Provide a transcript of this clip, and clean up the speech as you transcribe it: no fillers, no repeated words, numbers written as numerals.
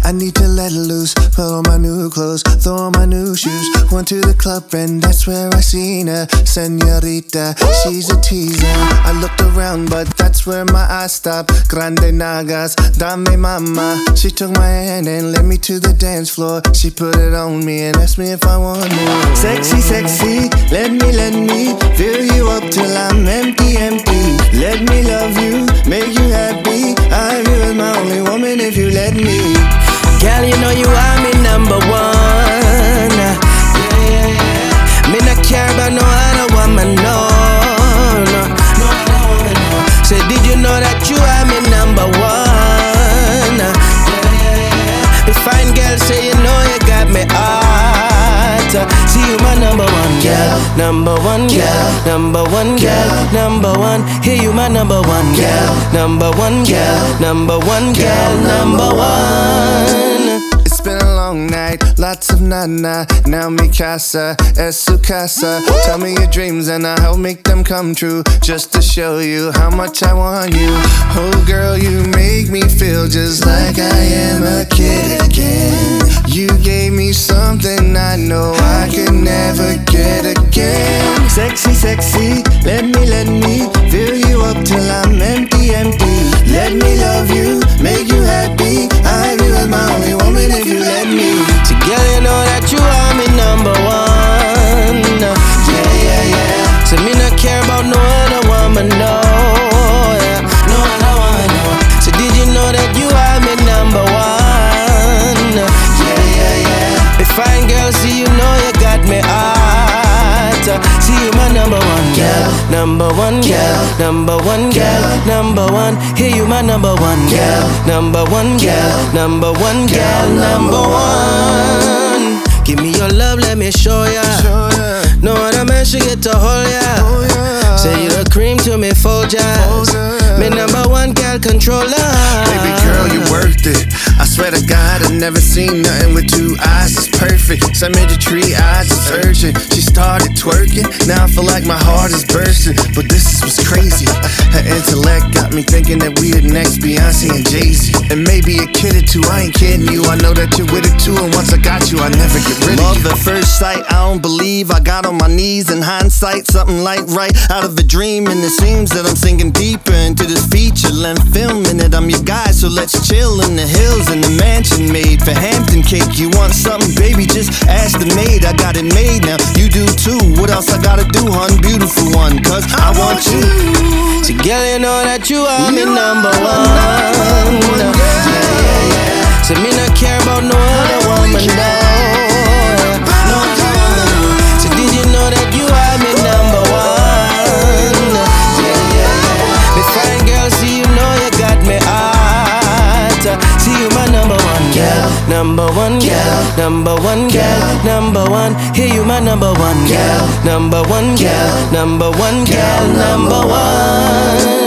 I need to let loose, put on my new clothes, throw on my new shoes. Went to the club and that's where I seen her. Senorita, she's a teaser. I looked around but that's where my eyes stopped. Grande Nagas, dame mama. She took my hand and led me to the dance floor. She put it on me and asked me if I want more. Sexy, sexy, let me fill you up till I'm empty, empty. Let me love you, make you happy. I'm you as my only woman if you let me. Girl, you know you are me number one. Me not care about no other woman, no. Say, did you know that you are me number one? The fine girl say, you know you got me hot. See you my number one girl, number one girl, number one girl, number one. Hear you my number one girl, number one girl, number one girl, number one. It's been a long night, lots of nana. Now mi casa es su casa. Tell me your dreams and I'll help make them come true. Just to show you how much I want you. Oh girl, you make me feel just like I am a kid again. You gave me something I know I could never get again. Sexy, sexy, let me fill you up till I'm empty, empty. Let me love you, make you happy. I'm you as my only woman if you let me. So girl, you know that you are me number one. Yeah. So me not care about no other woman, no. No other woman, no. So did you know that you are me number one? Yeah. The fine girl, see you know you got me hot. See you my number one girl, number one girl, number one girl, number one. Hear you my number one girl, number one girl, number one girl, number one. Give me your love, let me show ya. No other man should get to hold ya. Say you the cream to me, fold ya. Me number one girl controller. Baby girl, you worth it. I swear to God, I've never seen nothing with two eyes that's perfect. Symmetry, eyes is urgent. She started twerking, now I feel like my heart is bursting. But this is what's crazy. Her intellect got me thinking that we the next Beyonce and Jay-Z. And maybe a kid or two, I ain't kidding you. I know that you're with it too, and once I got you, I never get rid of you. Love at first sight, I don't believe. I got on my knees in hindsight, something like right out of a dream. And it seems that I'm sinking deeper into this feature-length filming it. I'm your guy, so let's chill in the hills in the mansion made for Hampton cake. You want something, baby, just ask the maid. I got it made now, you do too. What else I gotta do, hun? Beautiful one, cause I want you. So girl, you know that you are me number one. So me not care about no other woman, no. So did you know that you are me number one? The fine girl, see you know you got me hot. See you my number one girl, number one girl, number one girl, number one. Hear you my number one girl, number one girl, number one girl, number one.